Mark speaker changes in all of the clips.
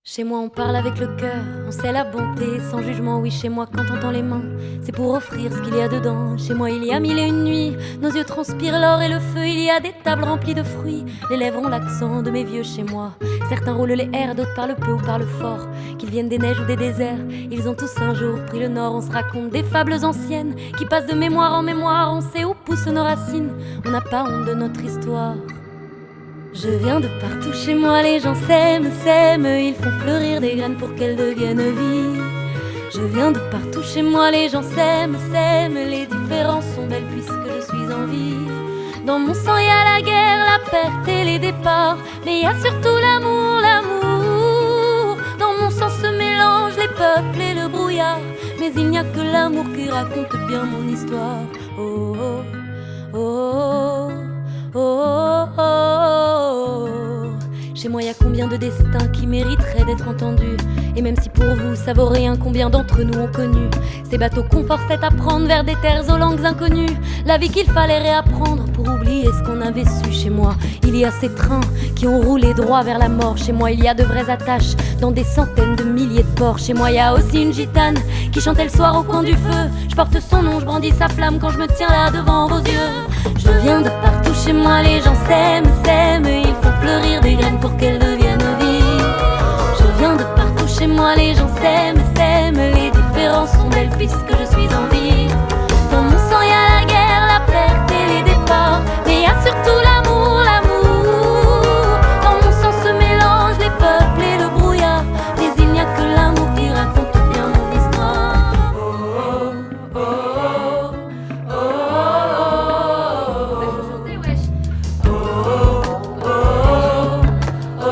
Speaker 1: Chez moi on parle avec le cœur, on sait la bonté, sans jugement. Oui, chez moi quand on tend les mains, c'est pour offrir ce qu'il y a dedans. Chez moi il y a mille et une nuits, nos yeux transpirent l'or et le feu. Il y a des tables remplies de fruits, les lèvres ont l'accent de mes vieux chez moi. Certains roulent les airs, d'autres parlent peu ou parlent fort. Qu'ils viennent des neiges ou des déserts, ils ont tous un jour pris le nord. On se raconte des fables anciennes qui passent de mémoire en mémoire. On sait où poussent nos racines, on n'a pas honte de notre histoire. Je viens de partout chez moi, les gens s'aiment, ils font fleurir des graines pour qu'elles deviennent vie. Je viens de partout chez moi, les gens s'aiment, les différences sont belles puisque je suis en vie. Dans mon sang il y a la guerre, la perte et les départs, mais il y a surtout l'amour, l'amour. Dans mon sang se mélangent les peuples et le brouillard, mais il n'y a que l'amour qui raconte bien mon histoire. Oh oh oh oh oh oh oh. Chez moi y a combien de destins qui mériteraient d'être entendus? Et même si pour vous ça vaut rien, combien d'entre nous ont connu ces bateaux qu'on forçait à prendre vers des terres aux langues inconnues, la vie qu'il fallait réapprendre pour oublier ce qu'on avait su. Chez moi il y a ces trains qui ont roulé droit vers la mort. Chez moi il y a de vraies attaches dans des centaines de milliers de ports. Chez moi il y a aussi une gitane qui chantait le soir au coin du feu. Je porte son nom, je brandis sa flamme quand je me tiens là devant vos yeux. Je viens de partout chez moi, les gens s'aiment, ils font fleurir des graines pour qu'elles deviennent vie. Je viens de partout chez moi, les gens s'aiment, les différences sont belles puisque je suis en vie. Dans mon sang il y a la guerre, la perte et les départs, mais il y a surtout l'amour, l'amour. Dans mon sang se mélangent les peuples et le brouillard, mais il n'y a que l'amour qui raconte bien mon histoire. Oh oh oh oh oh oh. Faut chanter, wesh. Oh oh oh oh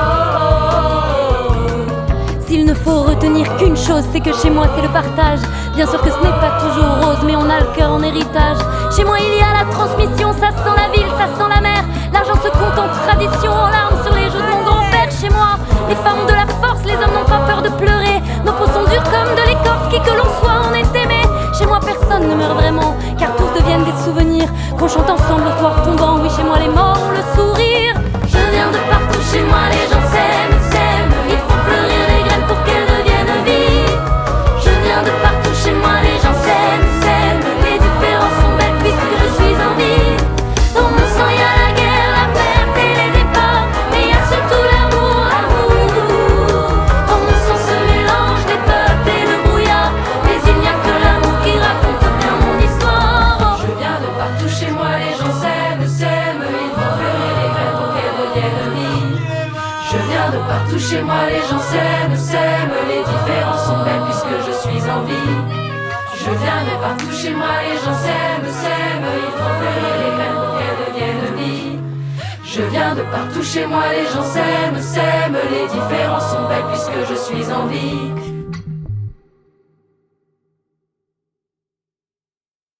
Speaker 1: oh. S'il ne faut retenir qu'une chose, c'est que chez moi c'est le partage. Bien sûr que ce n'est pas toujours rose, mais on a le cœur en héritage. Chez moi il y a la transmission, ça sent la ville, ça sent la mer. L'argent se compte en tradition, en larmes sur les joues de mon grand-père. Chez moi, les femmes ont de la force, les hommes n'ont pas peur de pleurer. Nos peaux sont dures comme de l'écorce, qui que l'on soit, on est aimé. Chez moi personne ne meurt vraiment, car tous deviennent des souvenirs qu'on chante ensemble au soir tombant. Oui, chez moi les morts ont le sourire. Je viens de partout chez moi, les gens s'aiment, ils font fleurir des graines pour qu'elles deviennent vie. Je viens de partout chez moi, les gens s'aiment, les différences sont belles puisque je suis en vie. Dans mon sang il y a la guerre, la perte et les départs, mais il y a surtout l'amour, l'amour. Dans mon sang se mélangent les peuples et le brouillard, mais il n'y a que l'amour qui raconte bien mon histoire. Je viens de partout chez moi, les gens s'aiment, ils font fleurir les graines pour qu'elles deviennent vie. Je viens de partout chez moi, les gens s'aiment, les différences sont belles puisque je suis en vie. Je viens de partout chez moi, les gens s'aiment, ils font fleurir les graines pour qu'elles deviennent vie. Je viens de partout chez moi, les gens s'aiment, les différences sont belles puisque je suis en vie.